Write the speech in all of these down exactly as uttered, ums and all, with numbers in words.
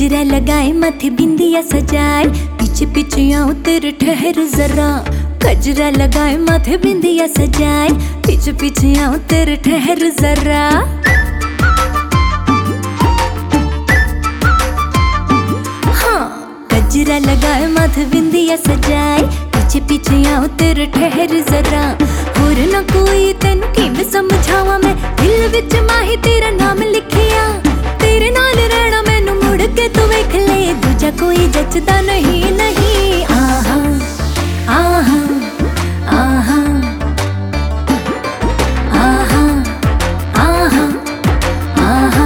गजरा लगाए माथे बिंदिया सजाए, पीछे पीछे आऊं तेरे ठहर जरा। गजरा लगाए माथे बिंदिया सजाए, पीछे पीछे आऊं तेरे ठहर जरा। हाँ, गजरा लगाए माथे बिंदिया सजाए, पीछे पीछे आऊं तेरे ठहर जरा। और ना कोई तेन की मैं समझावा, मैं दिल विच माही तेरा नाम लिखिया। तेरे नाल रहना मैनू मुड़ के तू वेख ले, दूजा कोई जचदा नहीं नहीं। आहा आहा आहा आहा आहा आहा।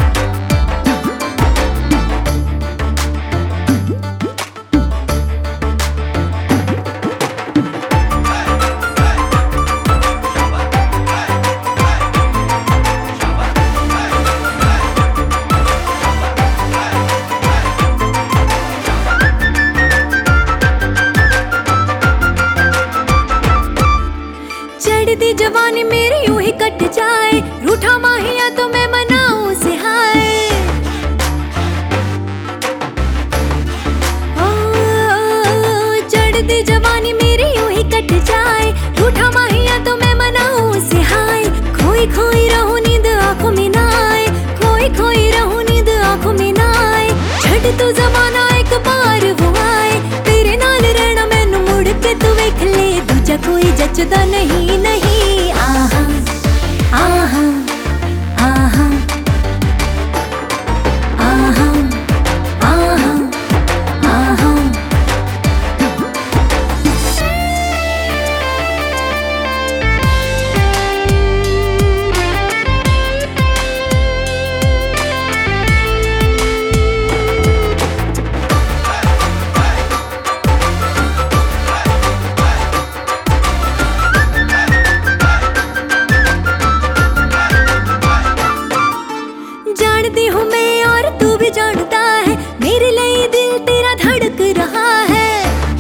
चढ़ती जवानी मेरी यूं ही कट जाए, रूठा माहिया तो मैं मनाऊं से हाय। चढ़ती जवानी मेरी यूं ही कट जाए, रूठा माहिया तो मैं मनाऊं से हाय। खोई खोई रहूं नींद आंखों में ना आए, खोई खोई रहूं नींद आंखों में ना आए। छड़ तो जमाना एक बार वो आए, तेरे नाल रहना मैनू मुड़ के तू वेख ले, दूजा कोई जचदा नहीं नहीं। आहा आहा आहा आहा आहा आहा। जानती हूँ मैं और तू भी जानता है, मेरे लिए दिल तेरा धड़क रहा है।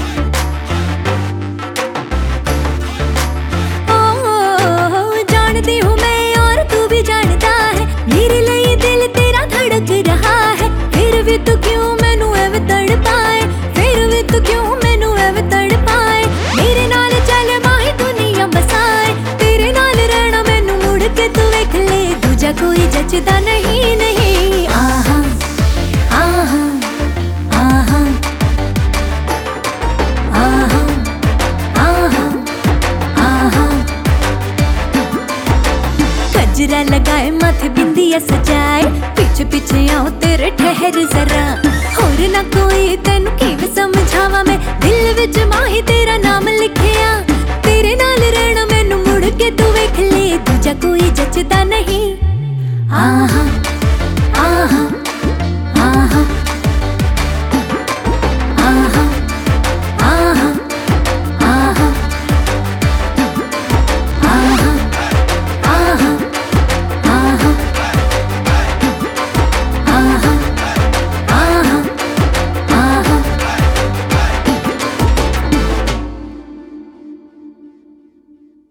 ओ, जानती हूँ मैं और तू भी जानता है, मेरे लिए दिल तेरा धड़क रहा है। फिर भी तू क्यों मैनू एवे तड़पाए, फिर भी तू क्यों मैनू एवे तड़पाए। मेरे नाल चल माही दुनिया बसाए, तेरे नाल रहना मैनू मुड़ के तू वेख ले, दूजा कोई जचदा नहीं नहीं। आहा आहा आहा आहा आहा आहा। गजरा लगाए माथे बिंदिया सजाए, पीछे पीछे आऊं तेरे ठहर जरा। और ना कोई